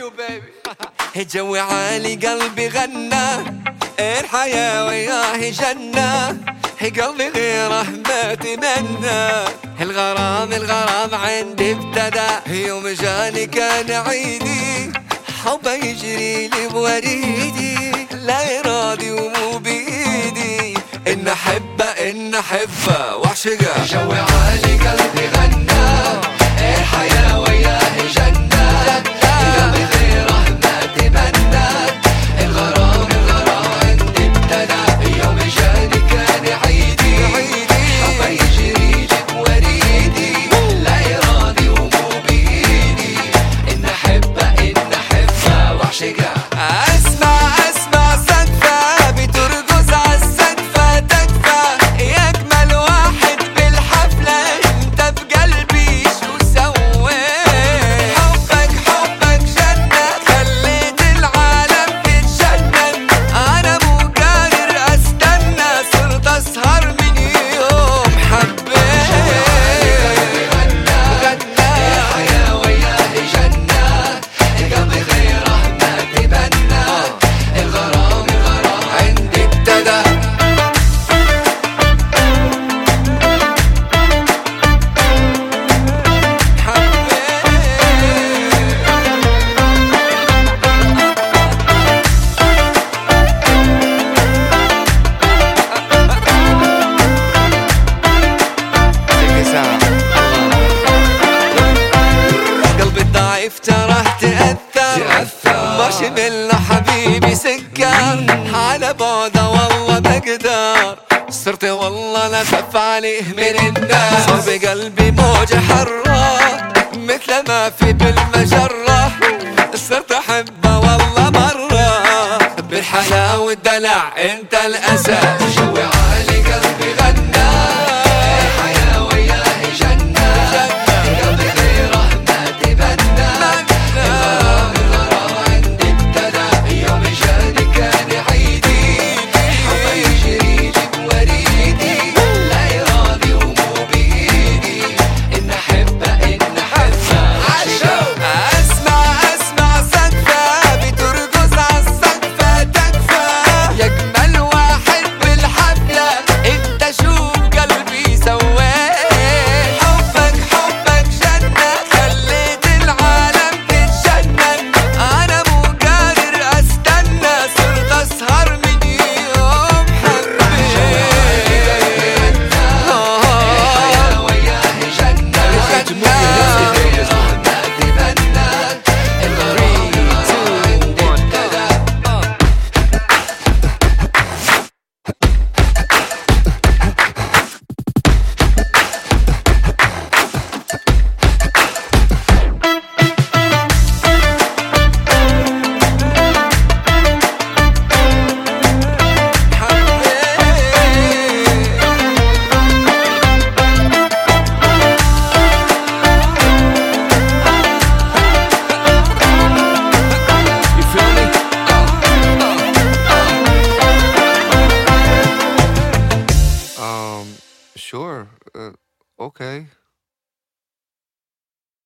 جو عالي قلبي غنى، الحياة وياه جنة، قلبي غيره ما تمنى. الغرام عندي ابتدى، يوم جاني كان عيدي، حبه يجري لي بوريدي، لا يراضي ومو بإيدي، إن أحبه واعشقه. جو عالي قلبي غنى، الحياة وياه جنة، قلبي غيره ما تمنى. الغرام عندي ابتدى، يوم جاني كان عيدي، حبه يجري لي بوريدي، لا يراضي ومو بإيدي، إن أحبه واعشقه. اسمع صدفة بترقص عالسقفة تكفى، يجمل واحد بالحفلة انت بقلبي شو سويت. حبك جنة، خليت العالم تتجنن، انا مو قادر استنى، صرت اسهر من يوم حبيت. غنى الحياة وياه جنة، قلبي غيره ما تبنى. الغرام عندي ابتدى. قلبي الضعيف تراه تأثر، مارشميلو حبيبي سكر، على بعده والله بقدر، صرت والله لا خف عليه من الناس. صار بقلبي موجة حرة، مثل ما في بالمجرة، صرت أحبه والله مرة، بالحلا والدلع انت الأساس. جو عالي قلبي